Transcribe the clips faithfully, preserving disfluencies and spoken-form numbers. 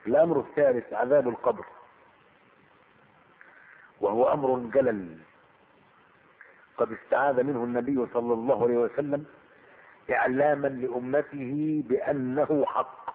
الأمر الثالث عذاب القبر، وهو أمر جلل قد استعاذ منه النبي صلى الله عليه وسلم إعلاما لأمته بأنه حق،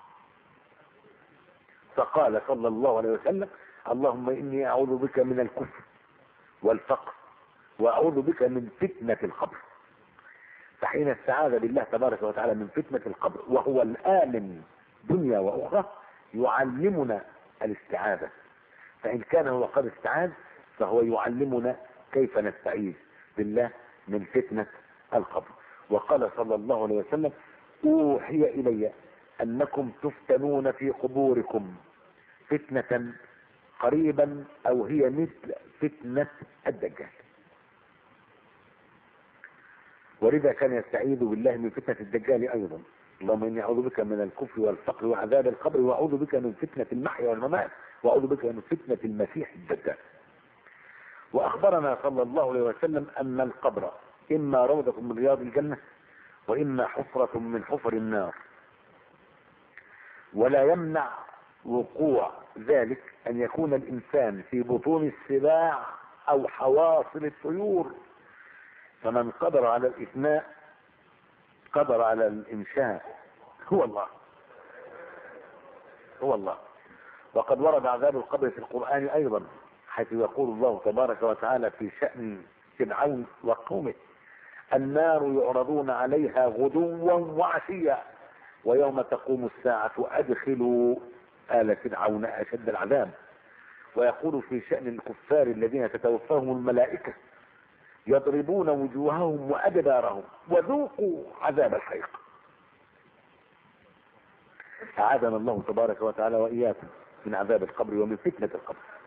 فقال صلى الله عليه وسلم: اللهم إني أعوذ بك من الكفر والفقر وأعوذ بك من فتنة القبر. فحين استعاذ بالله تبارك وتعالى من فتنة القبر وهو الآمن دنيا وأخرى يعلمنا الاستعاذة، فإن كان هو قد استعاذ فهو يعلمنا كيف نستعيذ بالله من فتنة القبر. وقال صلى الله عليه وسلم: أوحي إلي أنكم تفتنون في قبوركم فتنة قريبا أو هي مثل فتنة الدجال. ولذا كان يستعيذ بالله من فتنة الدجال أيضا: اللهم إني أعوذ بك من الكفر والفقر وعذاب القبر وأعوذ بك من فتنة المحيا والممات وأعوذ بك من فتنة المسيح الدجال. وأخبرنا صلى الله عليه وسلم أن القبر إما روضة من رياض الجنة وإما حفرة من حفر النار، ولا يمنع وقوع ذلك أن يكون الإنسان في بطون السباع أو حواصل الطيور، فمن قدر على الإثناء قدر على الإنشاء هو الله هو الله. وقد ورد عذاب القبر في القرآن أيضا، حيث يقول الله تبارك وتعالى في شأن فرعون وقومه: النار يعرضون عليها غدوا وعشيا ويوم تقوم الساعة أدخلوا آل فرعون أشد العذاب. ويقول في شأن الكفار الذين تتوفاهم الملائكة: يضربون وجوههم وأدبارهم وذوقوا عذاب الحريق. أعاذنا الله تبارك وتعالى وإياكم من عذاب القبر ومن فتنة القبر.